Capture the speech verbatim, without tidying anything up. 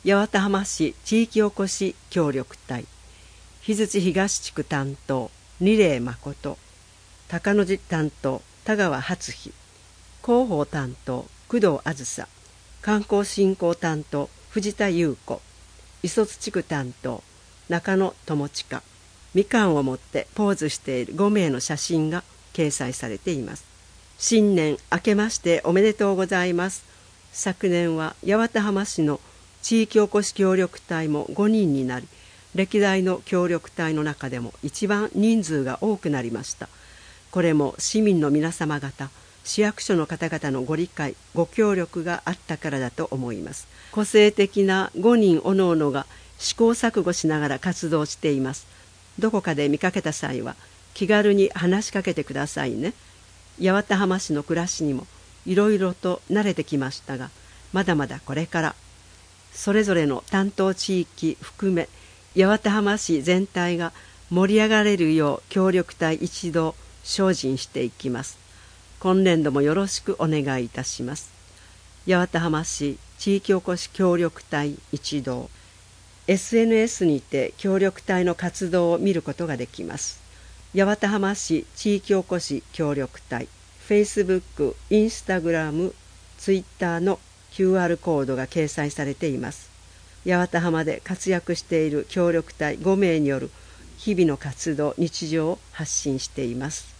八幡浜市地域おこし協力隊、日槌東地区担当二礼誠、高野寺担当田川初日、広報担当工藤あずさ、観光振興担当藤田優子、磯津地区担当中野智親、みかんを持ってポーズしているごめいの写真が掲載されています。新年明けましておめでとうございます。昨年は八幡浜市の地域おこし協力隊もごにんになり、歴代の協力隊の中でも一番人数が多くなりました。これも市民の皆様方、市役所の方々のご理解ご協力があったからだと思います。個性的なごにんおのおのが試行錯誤しながら活動しています。どこかで見かけた際は気軽に話しかけてくださいね。八幡浜市の暮らしにもいろいろと慣れてきましたが、まだまだこれからそれぞれの担当地域含め八幡浜市全体が盛り上がれるよう協力隊一同精進していきます。今年度もよろしくお願いいたします。八幡浜市地域おこし協力隊一同、 エスエヌエス にて協力隊の活動を見ることができます。八幡浜市地域おこし協力隊、Facebook、Instagram、Twitter の キューアール コードが掲載されています。八幡浜で活躍している協力隊ごめいによる日々の活動、日常を発信しています。